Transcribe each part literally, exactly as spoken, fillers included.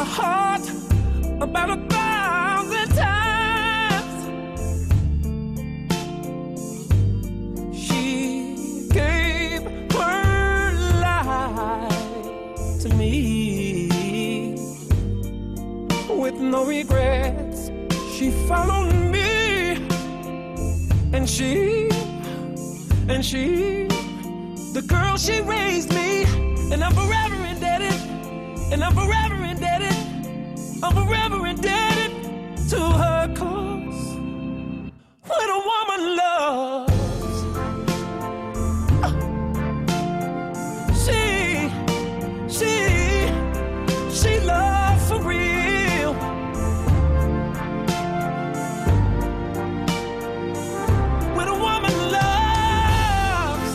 heart about a thousand times. She gave her life to me with no regrets. She followed me, and she, and she, the girl she raised me, and I'm forever indebted, and I'm forever indebted, I'm forever indebted to her, 'cause when a woman loves, she, she, she loves for real. When a woman loves,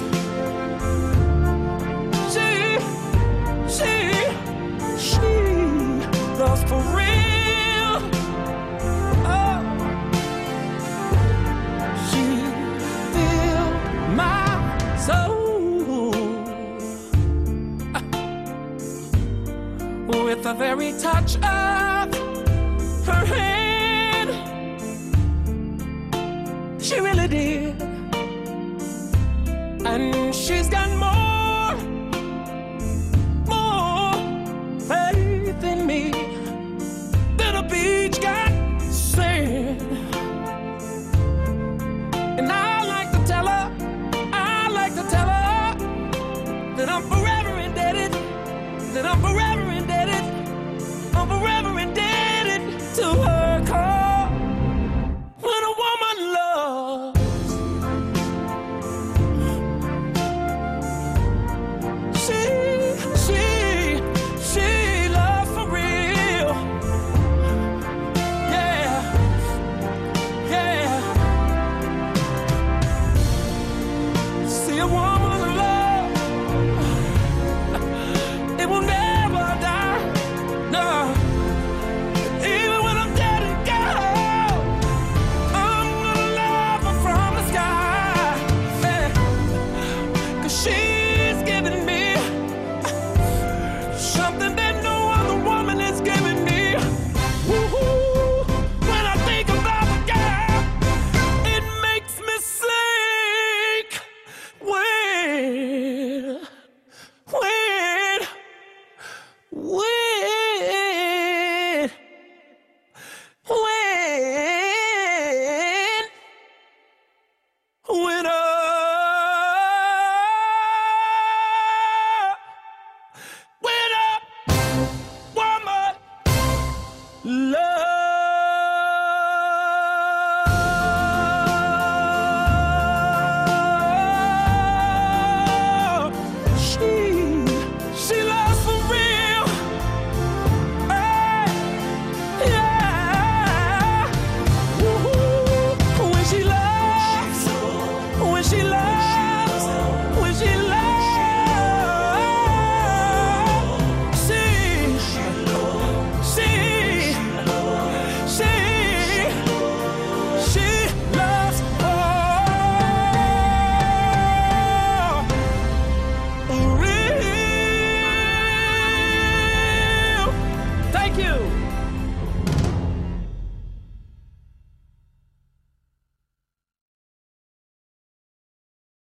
she, she, she loves for real. Oh, she filled my soul with the very touch of her hand. She really did. And she's got